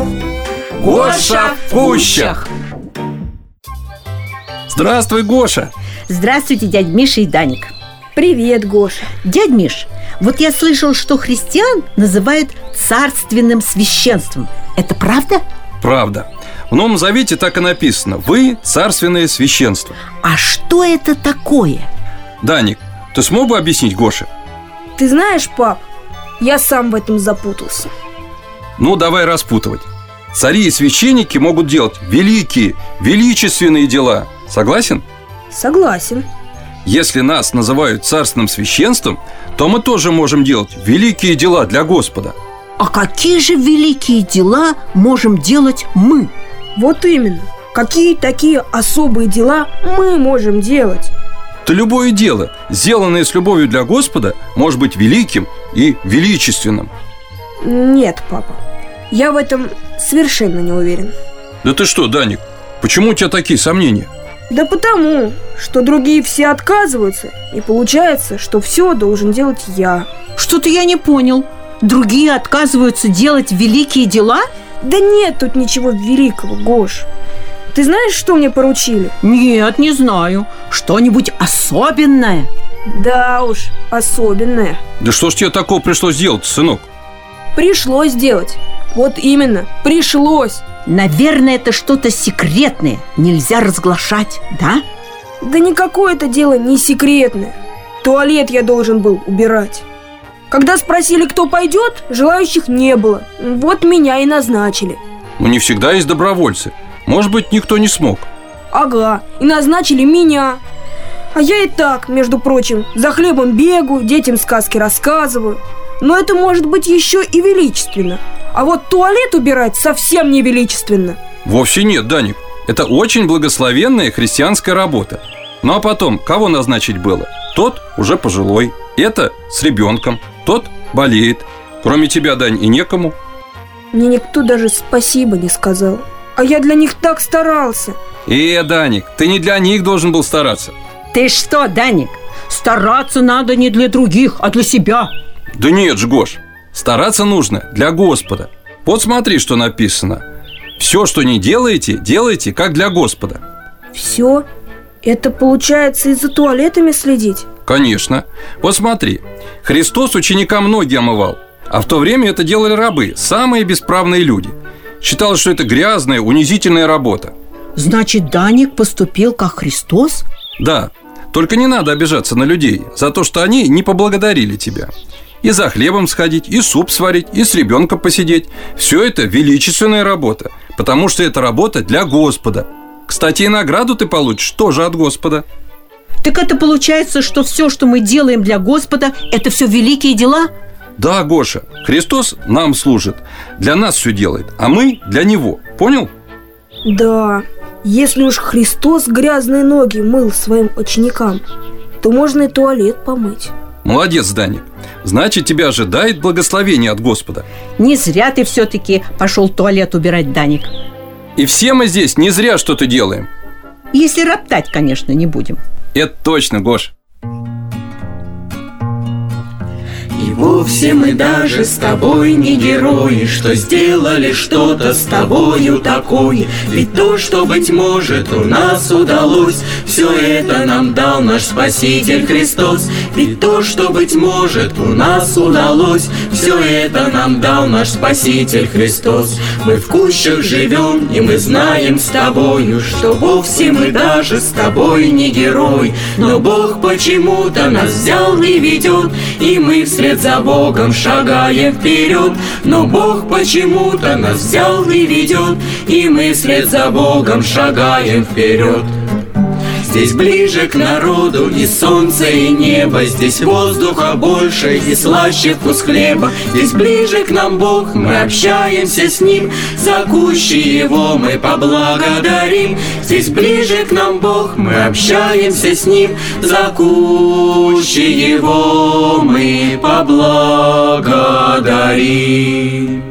Гоша в кущах. Здравствуй, Гоша. Здравствуйте, дядь Миша и Даник. Привет, Гоша. Дядь Миш, вот я слышал, что христиан называют царственным священством. Это правда? Правда. В Новом Завете так и написано: вы царственное священство. А что это такое? Даник, ты смог бы объяснить Гоше? Ты знаешь, пап, я сам в этом запутался. Ну, давай распутывать. Цари и священники могут делать великие, величественные дела. Согласен? Согласен. Если нас называют царственным священством, то мы тоже можем делать великие дела для Господа. А какие же великие дела можем делать мы? Вот именно. Какие такие особые дела мы можем делать? То любое дело, сделанное с любовью для Господа, может быть великим и величественным. Нет, папа, я в этом совершенно не уверен. Да ты что, Даник, почему у тебя такие сомнения? Да потому, что другие все отказываются, и получается, что все должен делать я. Что-то я не понял. Другие отказываются делать великие дела? Да нет тут ничего великого, Гош. Ты знаешь, что мне поручили? Нет, не знаю. Что-нибудь особенное? Да уж, особенное. Да что ж тебе такого пришлось делать, сынок? Пришлось делать. Вот именно, пришлось. Наверное, это что-то секретное. Нельзя разглашать, да? Да никакое это дело не секретное. Туалет я должен был убирать. Когда спросили, кто пойдет, желающих не было. Вот меня и назначили. Ну, не всегда есть добровольцы. Может быть, никто не смог. Ага, и назначили меня. А я и так, между прочим, за хлебом бегаю, детям сказки рассказываю. Но это может быть еще и величественно. А вот туалет убирать совсем не величественно. Вовсе нет, Даник. Это очень благословенная христианская работа. Ну а потом, кого назначить было? Тот уже пожилой, это с ребенком, тот болеет. Кроме тебя, Дань, и некому. Мне никто даже спасибо не сказал. А я для них так старался. Даник, ты не для них должен был стараться. Ты что, Даник? Стараться надо не для других, а для себя. Да нет же, Гош, стараться нужно для Господа. Вот смотри, что написано: все, что не делаете, делайте как для Господа. Все? Это получается и за туалетами следить? Конечно. Вот смотри, Христос ученикам ноги омывал, а в то время это делали рабы, самые бесправные люди. Считалось, что это грязная, унизительная работа. Значит, Даник поступил как Христос? Да, только не надо обижаться на людей за то, что они не поблагодарили тебя. И за хлебом сходить, и суп сварить, и с ребенком посидеть. Все это величественная работа, потому что это работа для Господа. Кстати, и награду ты получишь тоже от Господа. Так это получается, что все, что мы делаем для Господа, это все великие дела? Да, Гоша, Христос нам служит, для нас все делает, а мы для Него. Понял? Да, если уж Христос грязные ноги мыл своим ученикам, то можно и туалет помыть. Молодец, Даник. Значит, тебя ожидает благословение от Господа. Не зря ты все-таки пошел туалет убирать, Даник. И все мы здесь не зря что-то делаем. Если роптать, конечно, не будем. Это точно, Гош. И вовсе мы даже с тобой не герои, что сделали что-то с тобою такое. Ведь то, что, быть может, у нас удалось, все это нам дал наш Спаситель Христос. Ведь то, что, быть может, у нас удалось, все это нам дал наш Спаситель Христос. Мы в кущах живем, и мы знаем с тобою, что вовсе мы даже с тобой не герои. Но Бог почему-то нас взял и ведет, и мы вслед за Богом шагаем вперед. Но Бог почему-то нас взял и ведет, и мы вслед за Богом шагаем вперед. Здесь ближе к народу и солнце, и небо, здесь воздуха больше и слаще вкус хлеба. Здесь ближе к нам Бог, мы общаемся с Ним, за кущи Его мы поблагодарим. Здесь ближе к нам Бог, мы общаемся с Ним, за кущи Его мы поблагодарим.